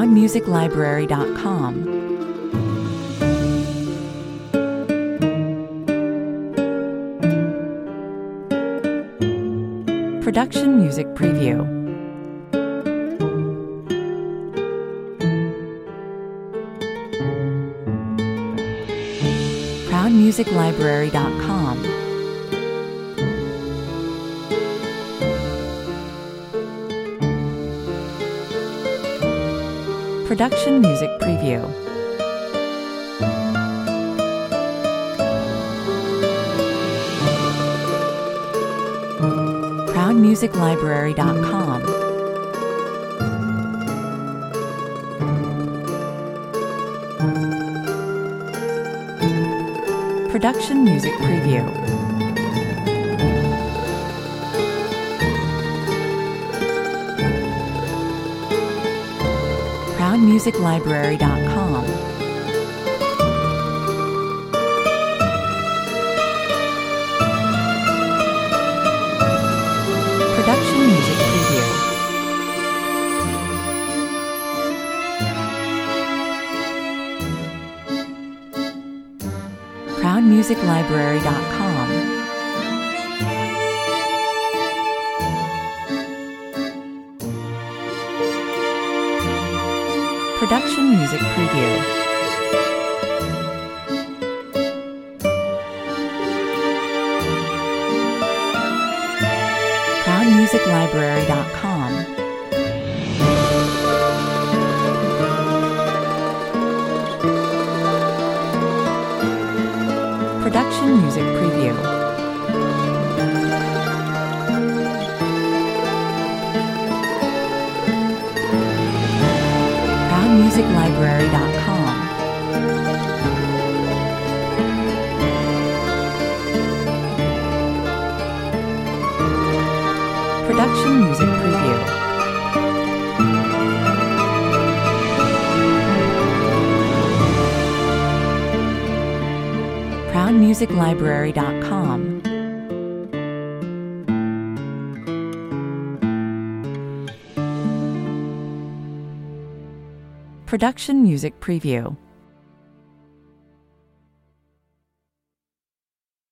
ProudMusicLibrary.com. Production Music Preview. ProudMusicLibrary.com. Production Music Preview. ProudMusicLibrary.com. Production Music Preview. ProudMusicLibrary.com. Production Music Preview. ProudMusicLibrary.com. Production Music Preview. ProudMusicLibrary.com. Production Music Preview. ProudMusicLibrary.com. Production Music Preview. ProudMusicLibrary.com. Production Music Preview.